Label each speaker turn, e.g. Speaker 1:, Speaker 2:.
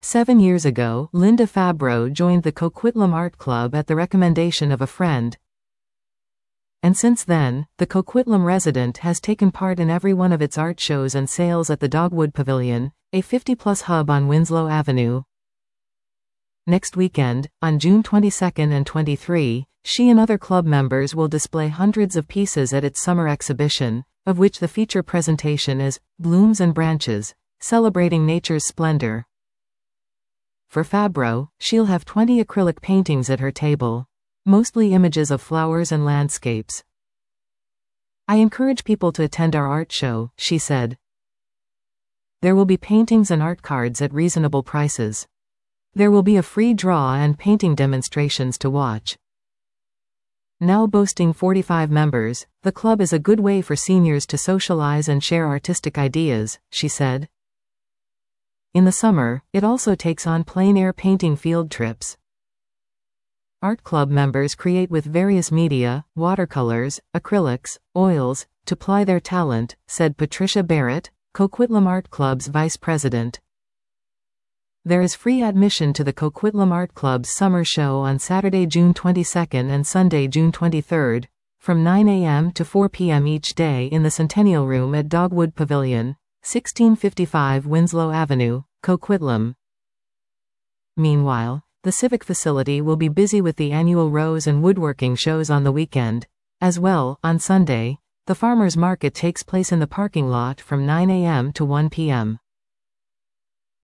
Speaker 1: 7 years ago, Linda Fabro joined the Coquitlam Art Club at the recommendation of a friend. And since then, the Coquitlam resident has taken part in every one of its art shows and sales at the Dogwood Pavilion, a 50-plus hub on Winslow Avenue. Next weekend, on June 22 and 23, she and other club members will display hundreds of pieces at its summer exhibition, of which the feature presentation is Blooms and Branches, Celebrating Nature's Splendor. For Fabro, she'll have 20 acrylic paintings at her table, mostly images of flowers and landscapes. "I encourage people to attend our art show," she said. "There will be paintings and art cards at reasonable prices. There will be a free draw and painting demonstrations to watch." Now boasting 45 members, the club is a good way for seniors to socialize and share artistic ideas, she said. In the summer, it also takes on plein-air painting field trips. Art club members create with various media, watercolors, acrylics, oils, to ply their talent, said Patricia Barrett, Coquitlam Art Club's vice president. There is free admission to the Coquitlam Art Club's summer show on Saturday, June 22 and Sunday, June 23, from 9 a.m. to 4 p.m. each day in the Centennial Room at Dogwood Pavilion, 1655 Winslow Avenue, Coquitlam. Meanwhile, the civic facility will be busy with the annual rose and woodworking shows on the weekend. As well, on Sunday, the farmers market takes place in the parking lot from 9 a.m. to 1 p.m.